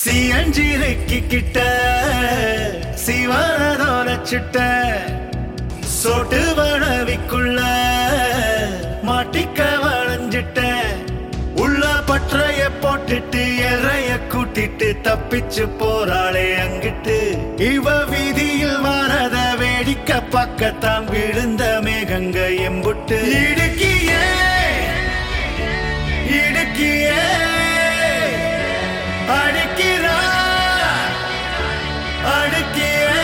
சியஞ்சிரைக்கு கிட்ட சிவனதோர சுட்ட சோட்டு வனவிக்குள்ள மாட்டிக்க வளைஞ்சிட்ட உள்ள பற்றைய போட்டுட்டு எறைய கூட்டிட்டு தப்பிச்சு போறாளே அங்கிட்டு இவ வீதியில் வாரத வேடிக்க பக்கத்தான் விழுந்த மேகங்க எம்புட்டு இடுக்கியே இடுக்கியே அடிக்கிறா அடிக்கியே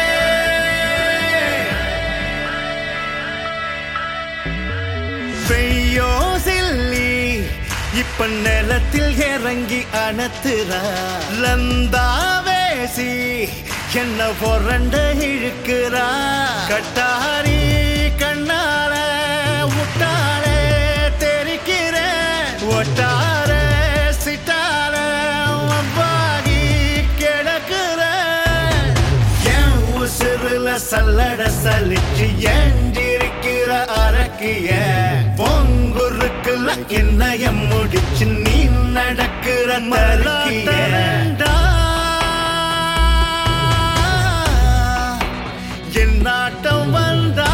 பெய்யோ சில்லி இப்ப நிலத்தில் இறங்கி அணத்துறா லந்தாவேசி என்ன பொறண்ட இழுக்கிறா கட்டாரி கண்ணால முட்டால தெரிக்கிற ஒட்டார சிட்டால அவ்வாகி கிடக்குற என் உசுருல சல்லட சலிச்சு ஏண்டிருக்கிற அரக்கிய பொங்குருக்குல என்னைய முடிச்சு நீ நடக்கிற மரக்கிய என் நாட்டம் வந்தா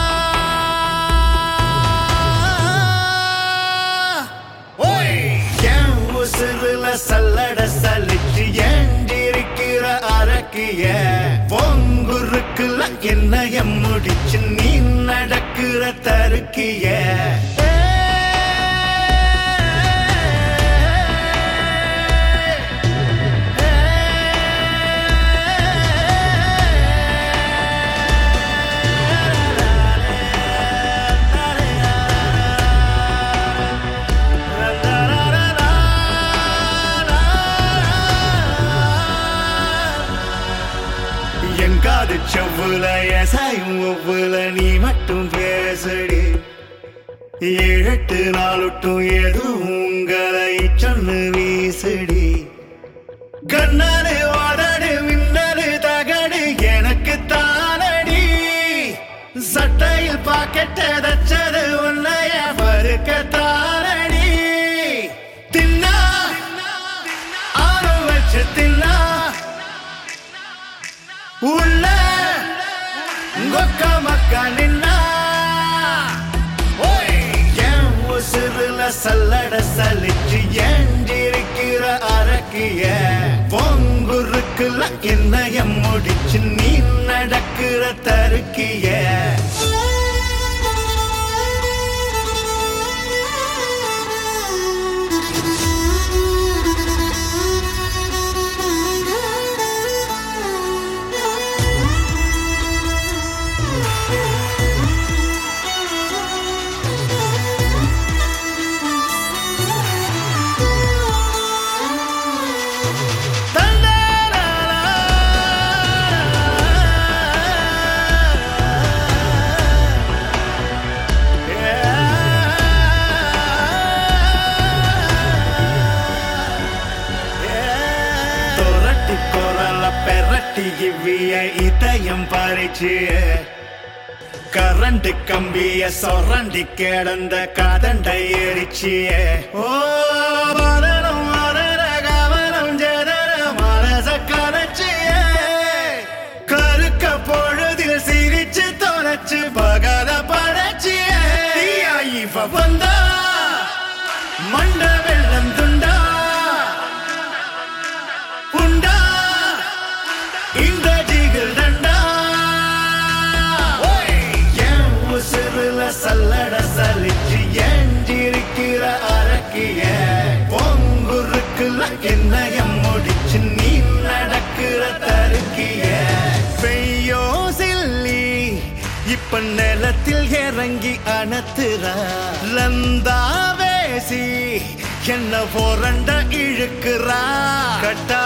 என் உசுருல சல்லட சலிச்சு ஏண்டிருக்கிற அரக்கிய பொங்குருக்குல என்னைய முடிச்சு நீ நடக்கிற தருக்கிய எங்காது செவ்வுல எசாயும் ஒவ்வொல நீ மட்டும் பேசடி 7-8 நாளுட்டும் எதுவும் உங்களை சொன்னு வீசடி கண்ணாடு வாடாடு மின்னடு தகடு எனக்கு தானடி சட்டையில் பாக்கெட்ட தச்சது உன்னைய பருக்க தானடி தின்னா ஆரம் வச்சு தின்னா உள்ள கொக்க மக்கா நின்னா என் உசுருல சல்லட சலிச்சு ஏண்டிருக்கிற அரக்கிய பொங்குருக்குல என்னைய முடிச்சு நீ நடக்கிற தருக்கிய இதயம் பறிச்சு கரண்ட் கம்பிய சொரண்டி கிடந்த கதண்டை எரிச்சிய ஓ வரணும் வரர கவனம் ஜெதர மனச கரைச்சிய கருக்க பொழுதில் சிரிச்சு தொலைச்சு பகல படைச்சிய இவ வந்தா மண்ட வெள்ளம் துண்டா புண்டா இந்த ஜிகில் தண்டா என் உசுருல சல்லட சலிச்சு ஏண்டிருக்கிற அரக்கிய பொங்குருக்குல என்னைய முடிச்சு நீ நடக்கிற தருக்கிய பெய்யோ சில்லி இப்ப நிலத்தில் இறங்கி அணத்துறா லந்தாவேசி என்ன பொறண்ட இழுக்கிறா கட்டா